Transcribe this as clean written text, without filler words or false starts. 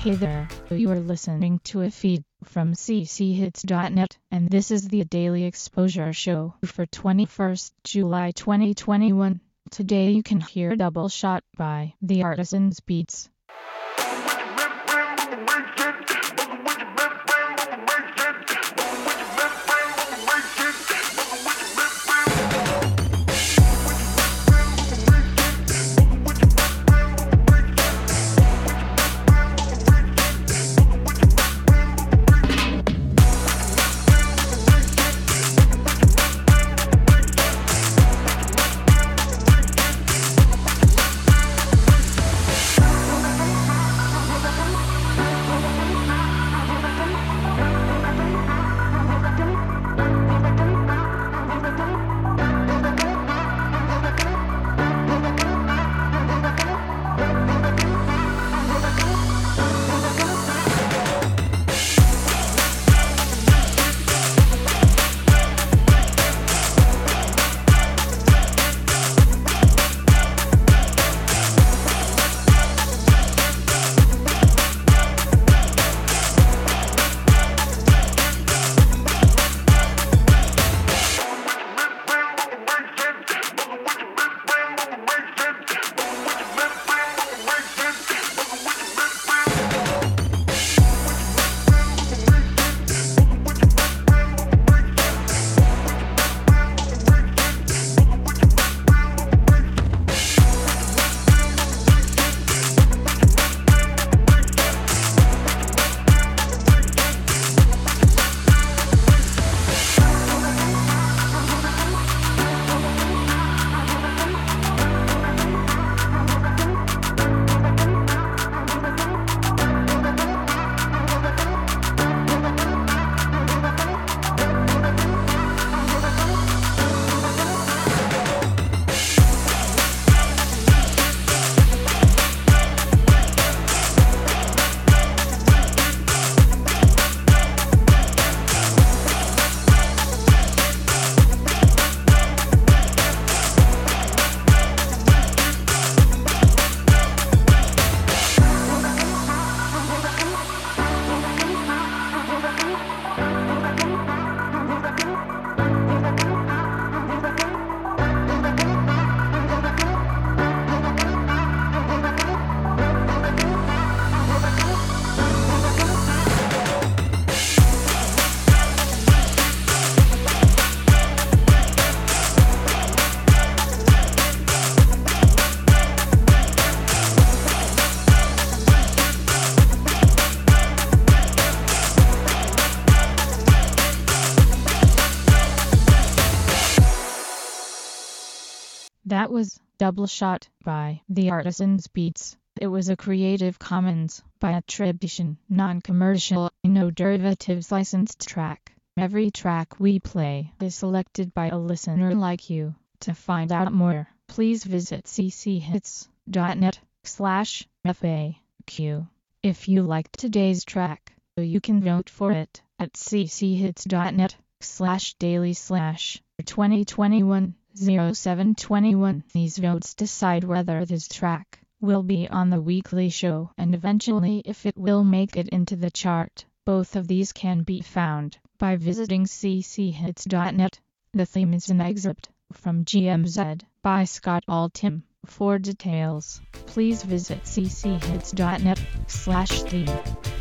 Hey there, you are listening to a feed from cchits.net, and this is the Daily Exposure Show for 21st July 2021. Today you can hear Double Shot by The Artisans Beats. That was Double Shot by The Artisans Beats. It was a Creative Commons by attribution, non-commercial, no derivatives licensed track. Every track we play is selected by a listener like you. To find out more, please visit cchits.net/FAQ. If you liked today's track, you can vote for it at cchits.net/daily/2021. 0721. These votes decide whether this track will be on the weekly show and eventually if it will make it into the chart. Both of these can be found by visiting cchits.net. The theme is an excerpt from GMZ by Scott Altham. For details, please visit cchits.net/theme.